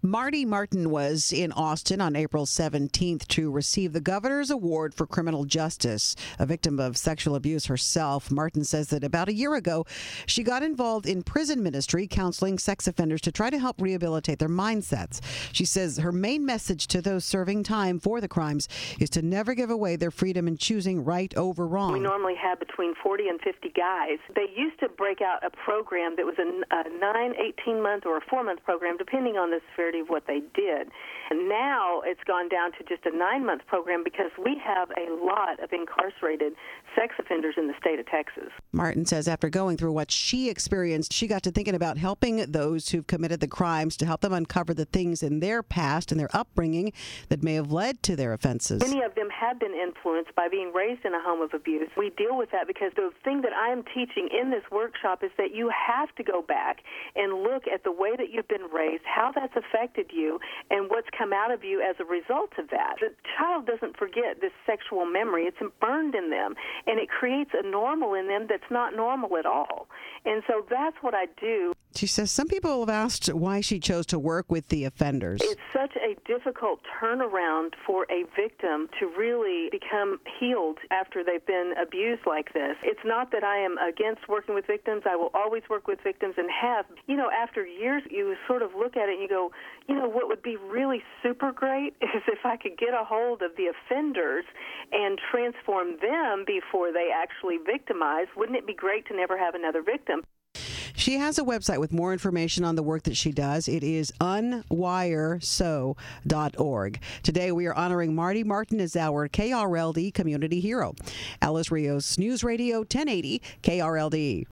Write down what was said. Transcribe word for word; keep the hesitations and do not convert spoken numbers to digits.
Marty Martin was in Austin on April seventeenth to receive the Governor's Award for Criminal Justice. A victim of sexual abuse herself, Martin says that about a year ago, she got involved in prison ministry, counseling sex offenders to try to help rehabilitate their mindsets. She says her main message to those serving time for the crimes is to never give away their freedom in choosing right over wrong. We normally have between forty and fifty guys. They used to break out a program that was a, a nine, eighteen-month or a four-month program, depending on the severity of what they did. And now it's gone down to just a nine-month program because we have a lot of incarcerated sex offenders in the state of Texas. Martin says after going through what she experienced, she got to thinking about helping those who've committed the crimes to help them uncover the things in their past and their upbringing that may have led to their offenses. Many of them have been influenced by being raised in a home of abuse. We deal with that because the thing that I am teaching in this workshop is that you have to go back and look at the way that you've been raised, how that's affected you, and what's come out of you as a result of that. The child doesn't forget this sexual memory. It's burned in them, and it creates a normal in them that's not normal at all. And so that's what I do. She says some people have asked why she chose to work with the offenders. It's such a difficult turnaround for a victim to really become healed after they've been abused like this. It's not that I am against working with victims. I will always work with victims and have. You know, after years, you sort of look at it and you go, you know, what would be really super great is if I could get a hold of the offenders and transform them before they actually victimize. Wouldn't it be great to never have another victim? She has a website with more information on the work that she does. It is unwire so dot org. Today, we are honoring Marty Martin as our K R L D community hero. Alice Rios, News Radio ten eighty K R L D.